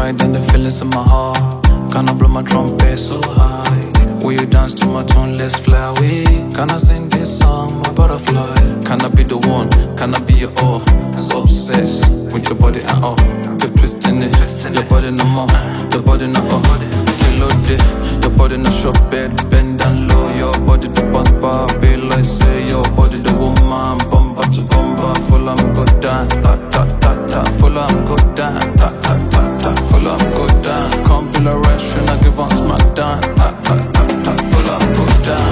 pride and the feelings in my heart. Can I blow my trumpet so high? Will you dance to my tune? Let's fly away. Can I sing this song, my butterfly? Can I be the one? Can I be your all? So obsessed with your body and all. Keep twisting it, your body no more, your body no all. Kilo day, your body no short bed, bend and low. Your body the bumper, be like say your body the woman, bumper to bumper. Full I'm good down, ta ta ta ta. Full I'm good down, ta ta ta ta. Full I'm good down. Come be like restaurant, I give on smack down, ta ta ta ta. Full I'm good down.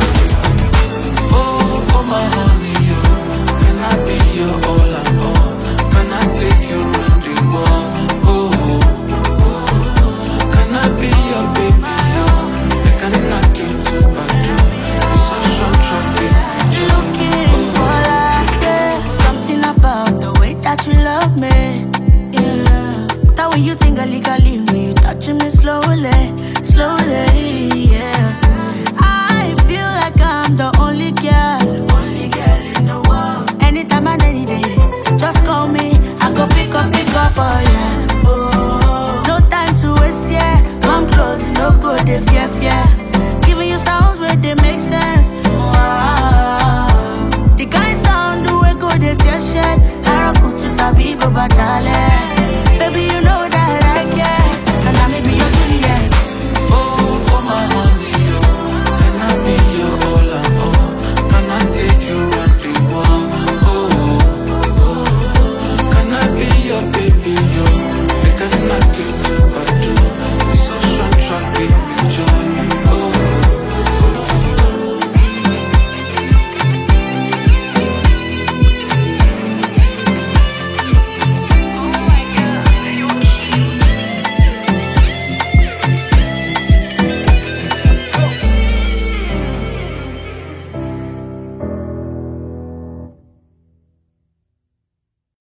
Oh, oh my honey, you. Can I be your all and all? Can I take you